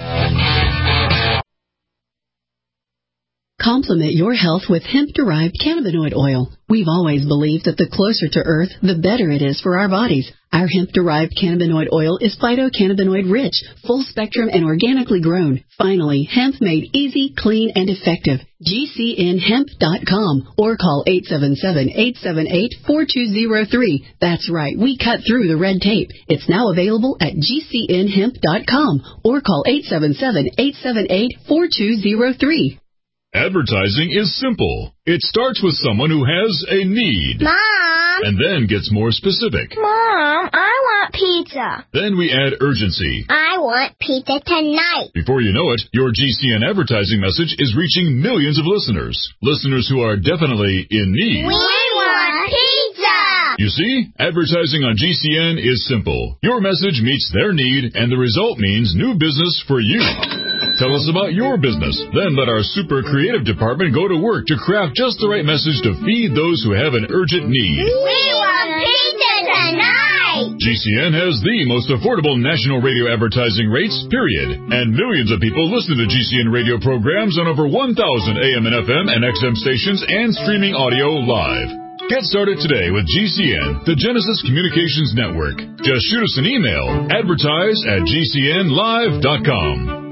[SPEAKER 28] Complement your health with hemp-derived cannabinoid oil. We've always believed that the closer to Earth, the better it is for our bodies. Our hemp-derived cannabinoid oil is phytocannabinoid-rich, full-spectrum, and organically grown. Finally, hemp made easy, clean, and effective. G C N hemp dot com or call eight seven seven, eight seven eight, four two zero three. That's right, we cut through the red tape. It's now available at G C N hemp dot com or call eight seven seven, eight seven eight, four two zero three.
[SPEAKER 22] Advertising is simple. It starts with someone who has a need.
[SPEAKER 12] Mom!
[SPEAKER 22] And then gets more specific.
[SPEAKER 12] Mom, I want pizza.
[SPEAKER 22] Then we add urgency.
[SPEAKER 12] I want pizza tonight.
[SPEAKER 22] Before you know it, your G C N advertising message is reaching millions of listeners. Listeners who are definitely in need.
[SPEAKER 12] We want pizza!
[SPEAKER 22] You see, advertising on G C N is simple. Your message meets their need, and the result means new business for you. Tell us about your business. Then let our super creative department go to work to craft just the right message to feed those who have an urgent need.
[SPEAKER 6] We want pizza tonight!
[SPEAKER 22] G C N has the most affordable national radio advertising rates, period. And millions of people listen to G C N radio programs on over one thousand A M and F M and X M stations and streaming audio live. Get started today with G C N, the Genesis Communications Network. Just shoot us an email, advertise at G C N live dot com.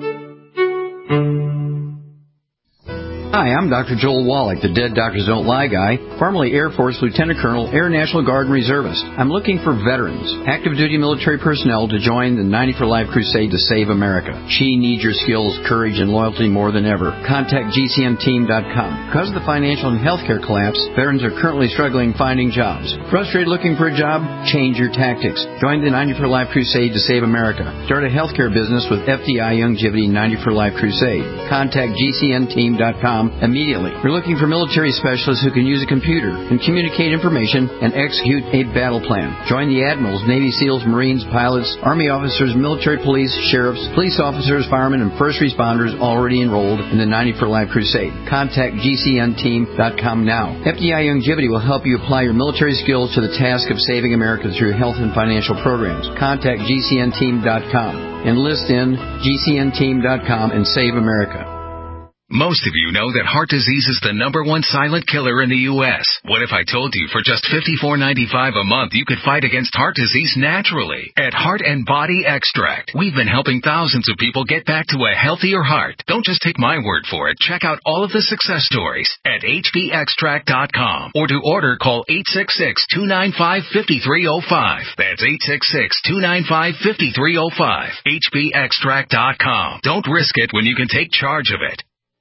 [SPEAKER 7] Hi, I'm Doctor Joel Wallach, the Dead Doctors Don't Lie guy, formerly Air Force Lieutenant Colonel, Air National Guard and Reservist. I'm looking for veterans, active duty military personnel to join the ninety for Life crusade to save America. She needs your skills, courage, and loyalty more than ever. Contact G C N team dot com. Because of the financial and healthcare collapse, veterans are currently struggling finding jobs. Frustrated looking for a job? Change your tactics. Join the ninety for Life crusade to save America. Start a healthcare business with F D I Youngevity ninety for Life crusade. Contact G C N team dot com immediately. We're looking for military specialists who can use a computer and communicate information and execute a battle plan. Join the admirals, Navy SEALs, Marines, pilots, Army officers, military police, sheriffs, police officers, firemen, and first responders already enrolled in the ninety for Life crusade. Contact G C N team dot com now. F D I Youngevity will help you apply your military skills to the task of saving America through health and financial programs. Contact G C N team dot com. Enlist in G C N team dot com and save America.
[SPEAKER 8] Most of you know that heart disease is the number one silent killer in the U S What if I told you for just fifty-four ninety-five a month you could fight against heart disease naturally? At Heart and Body Extract, we've been helping thousands of people get back to a healthier heart. Don't just take my word for it. Check out all of the success stories at H B extract dot com. Or to order, call eight six six, two nine five, five three zero five. That's eight six six, two nine five, five three zero five. H B extract dot com. Don't risk it when you can take charge of it.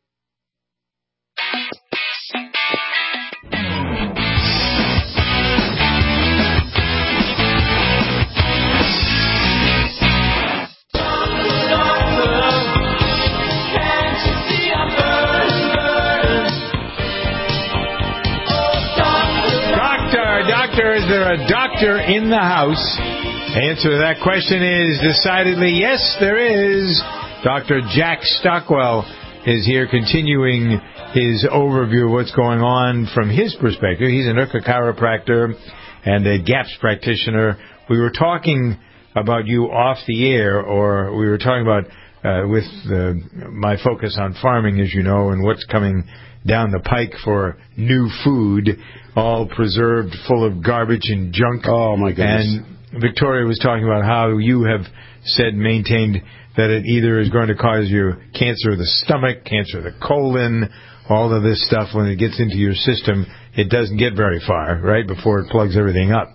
[SPEAKER 2] Doctor, is there a doctor in the house? Answer to that question is decidedly yes, there is. Doctor Jack Stockwell is here continuing his overview of what's going on from his perspective. He's an U C A chiropractor and a GAPS practitioner. We were talking about you off the air, or we were talking about uh, with the, my focus on farming, as you know, and what's coming down the pike for new food, all preserved, full of garbage and junk.
[SPEAKER 3] Oh, my goodness.
[SPEAKER 2] And Victoria was talking about how you have said, maintained, that it either is going to cause you cancer of the stomach, cancer of the colon, all of this stuff. When it gets into your system, it doesn't get very far, right, before it plugs everything up.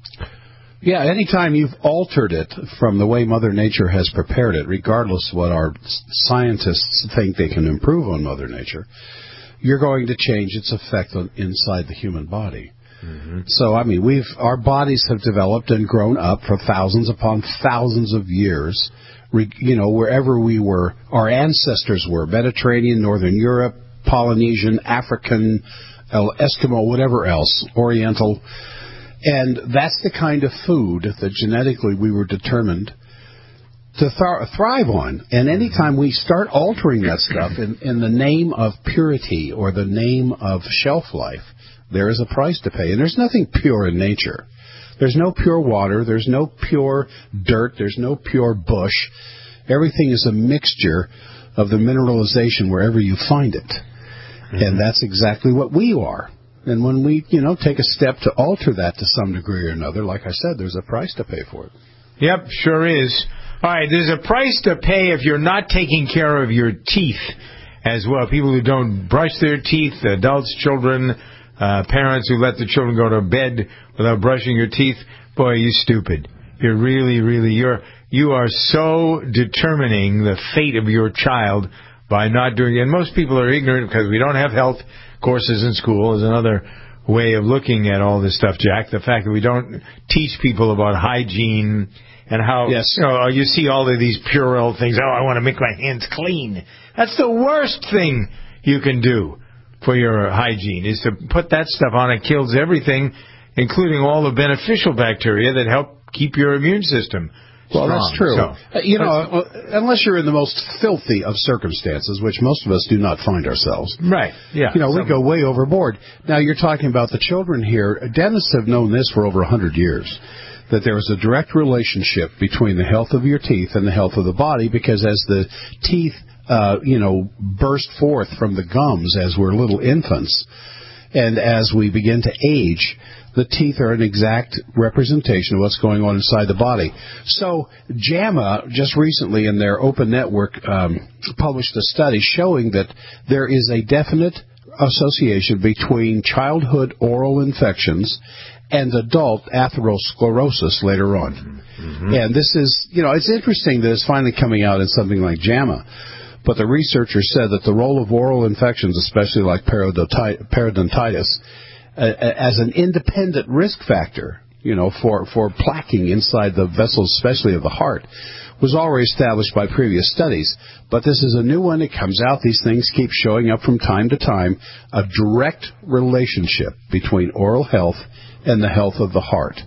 [SPEAKER 3] Yeah, anytime you've altered it from the way Mother Nature has prepared it, regardless of what our scientists think they can improve on Mother Nature, you're going to change its effect on, inside the human body. Mm-hmm. So, I mean, we've our bodies have developed and grown up for thousands upon thousands of years, re, you know, wherever we were, our ancestors were, Mediterranean, Northern Europe, Polynesian, African, Eskimo, whatever else, Oriental. And that's the kind of food that genetically we were determined to th- thrive on. And anytime we start altering that stuff in, in the name of purity or the name of shelf life, there is a price to pay. And there's nothing pure in nature. There's no pure water. There's no pure dirt. There's no pure bush. Everything is a mixture of the mineralization wherever you find it. Mm-hmm. And that's exactly what we are. And when we, you know, take a step to alter that to some degree or another, like I said, there's a price to pay for it.
[SPEAKER 2] Yep, sure is. All right, there's a price to pay if you're not taking care of your teeth as well. People who don't brush their teeth, adults, children, uh, parents who let the children go to bed without brushing your teeth. Boy, you stupid. You're really, really, you're, you are so determining the fate of your child by not doing it. And most people are ignorant because we don't have health courses in school is another way of looking at all this stuff, Jack. The fact that we don't teach people about hygiene and how, yes. you know, you see all of these Purell things. Oh, I want to make my hands clean. That's the worst thing you can do for your hygiene, is to put that stuff on. It kills everything. including all the beneficial bacteria that help keep your immune system
[SPEAKER 3] Well,
[SPEAKER 2] strong.
[SPEAKER 3] that's true.
[SPEAKER 2] So,
[SPEAKER 3] uh, you know, unless you're in the most filthy of circumstances, which most of us do not find ourselves.
[SPEAKER 2] Right, yeah.
[SPEAKER 3] You know, we
[SPEAKER 2] Some,
[SPEAKER 3] go way overboard. Now, you're talking about the children here. Dentists have known this for over one hundred years, that there is a direct relationship between the health of your teeth and the health of the body, because as the teeth, uh, you know, burst forth from the gums as we're little infants, and as we begin to age, the teeth are an exact representation of what's going on inside the body. So JAMA just recently in their open network um, published a study showing that there is a definite association between childhood oral infections and adult atherosclerosis later on. Mm-hmm. And this is, you know, it's interesting that it's finally coming out in something like JAMA. But the researchers said that the role of oral infections, especially like periodontitis, Uh, as an independent risk factor, you know, for, for plaquing inside the vessels, especially of the heart, was already established by previous studies. But this is a new one. It comes out. These things keep showing up from time to time. A direct relationship between oral health and the health of the heart.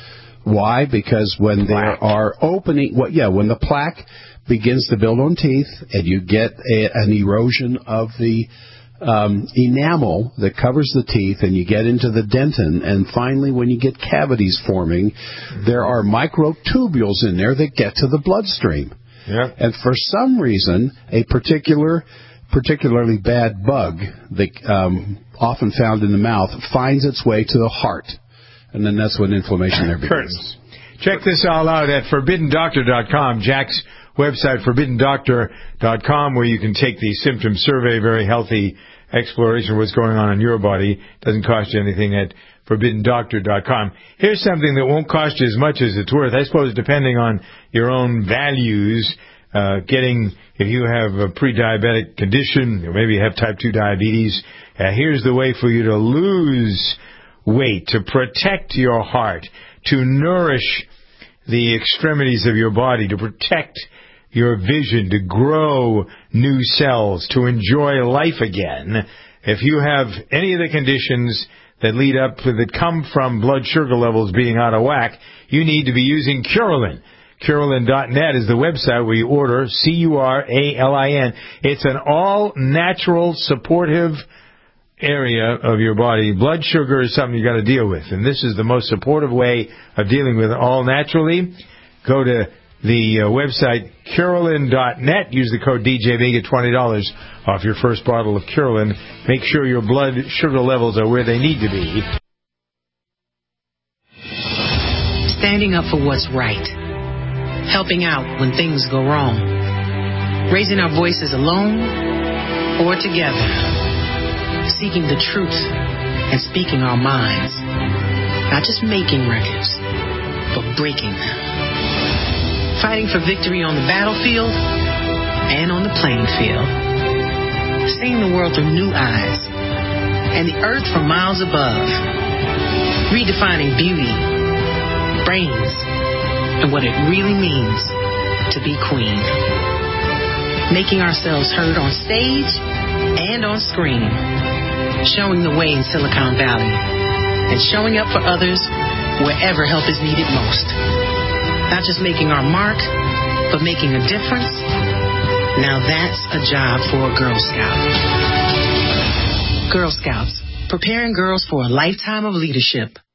[SPEAKER 3] Why? Because when there are opening, well, yeah, when the plaque begins to build on teeth and you get a, an erosion of the Um, enamel that covers the teeth, and you get into the dentin, and finally when you get cavities forming, there are microtubules in there that get to the bloodstream.
[SPEAKER 2] Yeah.
[SPEAKER 3] And for some reason, a particular, particularly bad bug that um, often found in the mouth finds its way to the heart, and then that's when inflammation there begins.
[SPEAKER 2] Check this all out at forbidden doctor dot com, Jack's website, forbidden doctor dot com, where you can take the symptom survey, very healthy exploration of what's going on in your body. Doesn't cost you anything at forbidden doctor dot com. Here's something that won't cost you as much as it's worth. I suppose depending on your own values, uh, getting, if you have a pre-diabetic condition, or maybe you have type two diabetes, uh, here's the way for you to lose weight, to protect your heart, to nourish the extremities of your body, to protect your vision, to grow new cells, to enjoy life again. If you have any of the conditions that lead up to, that come from blood sugar levels being out of whack, you need to be using Curolin. Curolin dot net is the website where you order, C U R A L I N. It's an all-natural, supportive area of your body. Blood sugar is something you got to deal with, and this is the most supportive way of dealing with it all naturally. Go to the uh, website Curolin dot net. Use the code D J B, get twenty dollars off your first bottle of Curolin. Make sure your blood sugar levels are where they need to be.
[SPEAKER 1] Standing up for what's right. Helping out when things go wrong. Raising our voices alone or together. Seeking the truth and speaking our minds. Not just making records, but breaking them. Fighting for victory on the battlefield and on the playing field. Seeing the world through new eyes and the earth from miles above. Redefining beauty, brains, and what it really means to be queen. Making ourselves heard on stage and on screen. Showing the way in Silicon Valley and showing up for others wherever help is needed most. Not just making our mark, but making a difference. Now that's a job for a Girl Scout. Girl Scouts, preparing girls for a lifetime of leadership.